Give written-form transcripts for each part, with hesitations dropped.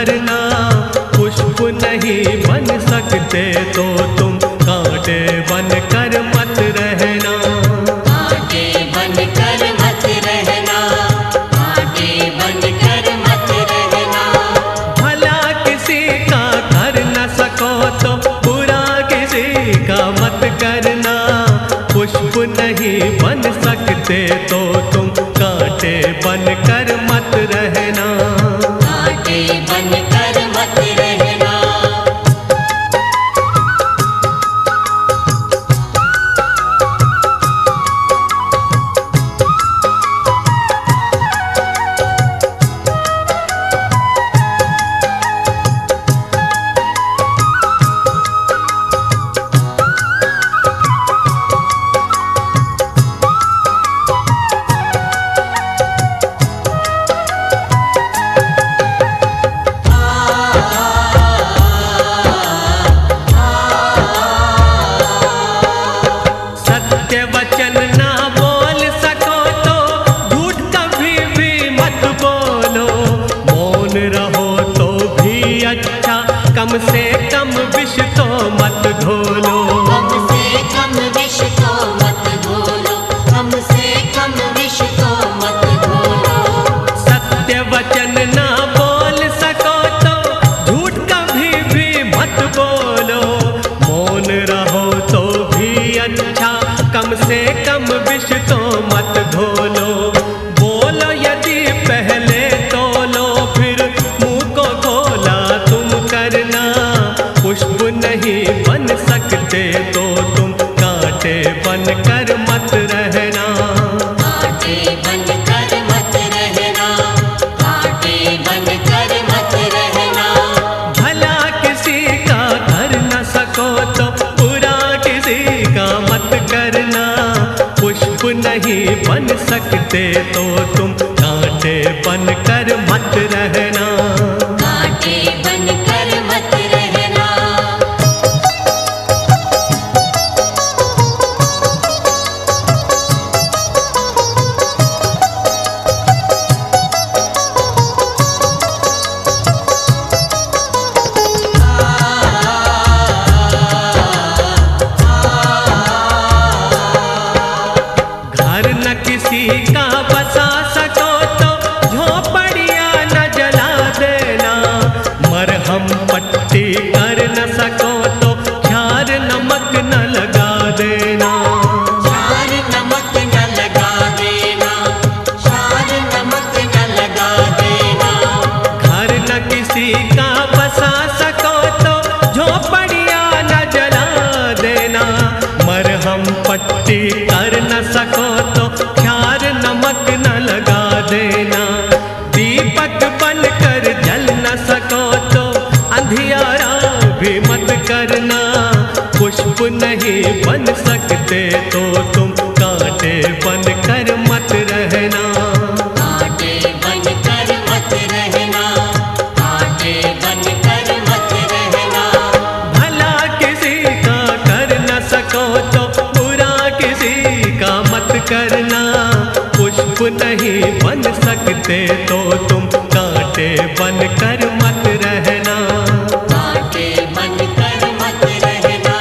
करना, पुष्प नहीं बन सकते तो तुम कांटे बनकर मत रहना। कांटे बनकर मत रहना, कांटे बनकर मत रहना। भला किसी का कर न सको तो बुरा किसी का मत करना, पुष्प नहीं बन सकते तो तुम कांटे बनकर मत रहना। कांटे बनकर मत रहना। सत्य वचन ना बोल सको तो झूठ कभी भी मत बोलो, मौन रहो तो भी अच्छा, कम से कम विष तो मत घोलो। कम से कम विष तो मत घोलो, कम से कम विष तो मत घोलो। सत्य वचन ना बोल सको तो झूठ कभी भी मत बोलो, मौन रहो तो भी अच्छा, कम से कम विष तो मत घोलो। बोलो यदि पहले तो लो फिर मुंह को खोला तुम करना, पुष्प नहीं बन सकते तो तुम कांटे बनकर मत रहना। कांटे बनकर मत रहना, कांटे बनकर मत रहना। भला किसी का कर न सको तो बुरा किसी का मत करना, पुष्प नहीं बन सकते तो तुम कांटे बनकर मत रहना। कांटे बनकर मत रहना। घर न किसी का बसा सको तो झोपड़ियां न जला देना, मरहम पट्टी कर न सको तो क्षार नमक न लगा देना। क्षार नमक न लगा देना, क्षार नमक न लगा देना। घर न किसी का बसा सको तो झोपड़ियां न जला देना, मरहम पट्टी कर न सको तो क्षार नमक न लगा देना। दीपक बनकर जल न सको तो अंधियारा भी मत करना, पुष्प नहीं बन सकते तो तुम कांटे बनकर मत रहना। कांटे बनकर मत रहना, कांटे बनकर मत रहना। भला किसी का कर न सको तो बुरा किसी का मत करना, पुष्प नहीं बन सकते तो तुम कांटे बनकर मत रहना। कांटे बनकर मत रहना।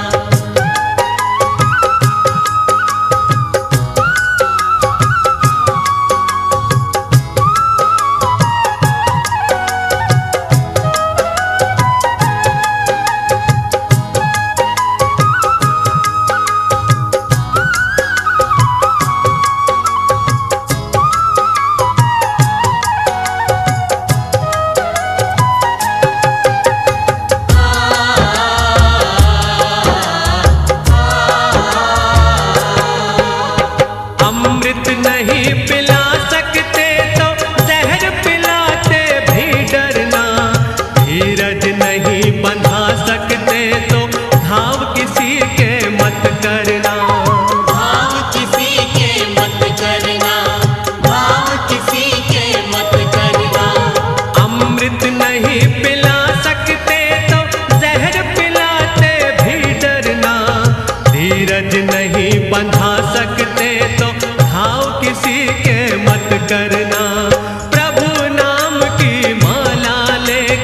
अमृत नहीं पिला सकते तो जहर पिलाते भी डरना, धीरज नहीं बंधा सकते तो घाव किसी के मत करना। भाव किसी के मत करना, भाव किसी के मत करना। अमृत नहीं पिला सकते तो जहर पिलाते भी डरना, धीरज नहीं बंधा सकते तो घाव किसी के मत करना। प्रभु नाम की माला लेकर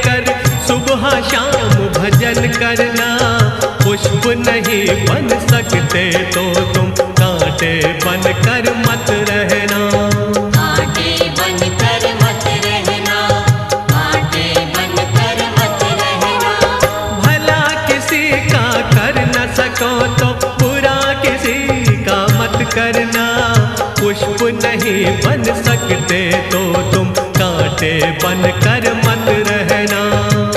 बन सकते तो तुम कांटे बन कर मत रहना। कांटे बनकर मत रहना, कांटे बनकर मत रहना। भला किसी का कर न सको तो बुरा किसी का मत करना। पुष्प नहीं बन सकते तो तुम कांटे बन कर मत रहना।